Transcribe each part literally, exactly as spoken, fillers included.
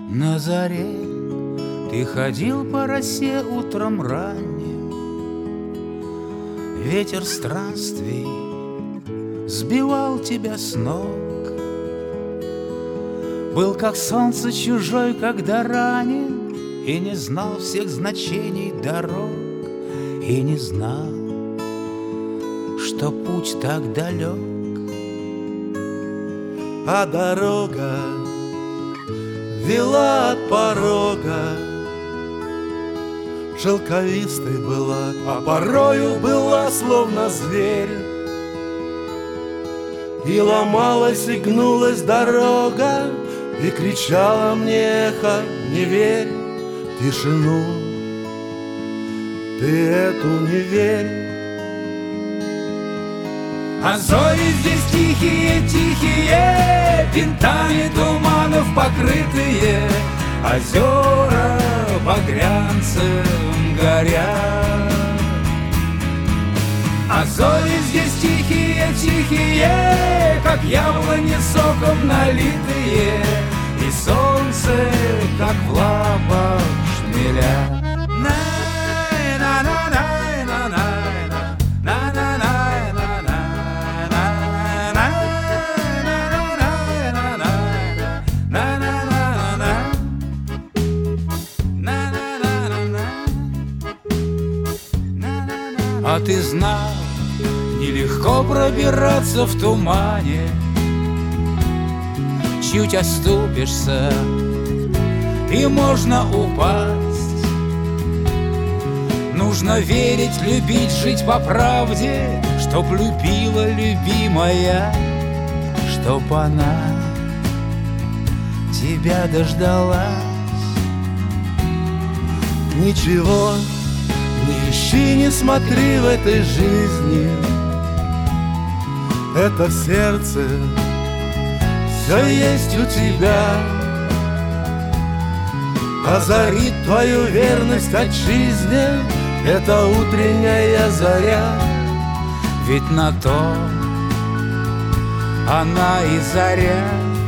На заре ты ходил по росе утром ранним, ветер странствий сбивал тебя с ног. Был как солнце чужой, когда ранен, и не знал всех значений дорог, и не знал, что путь так далек. А дорога вела от порога, шелковистой была, а порою была словно зверь. И ломалась, и гнулась дорога, и кричала мне эхо: не верь в тишину, ты эту не верь. А зори здесь тихие, тихие, винтами туманов покрытые, озера багрянцем горят. А зори здесь тихие, тихие, как яблони соком налитые, и солнце, как в лапах шмеля. А ты знал, нелегко пробираться в тумане. Чуть оступишься, и можно упасть. Нужно верить, любить, жить по правде, чтоб любила любимая, чтоб она тебя дождалась. Ничего не ищи, не смотри в этой жизни, это в сердце все есть у тебя. Озарит твою верность отчизне эта утренняя заря, ведь на то она и заря.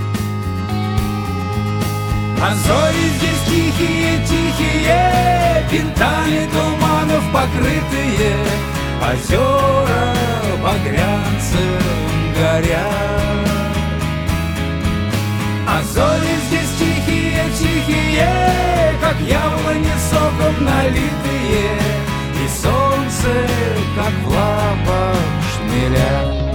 А зори здесь тихие, тихие, винтами туманов покрытые, озера багрянцем горят. А зори здесь тихие, тихие, как яблони соком налитые, и солнце, как в лапах шмеля.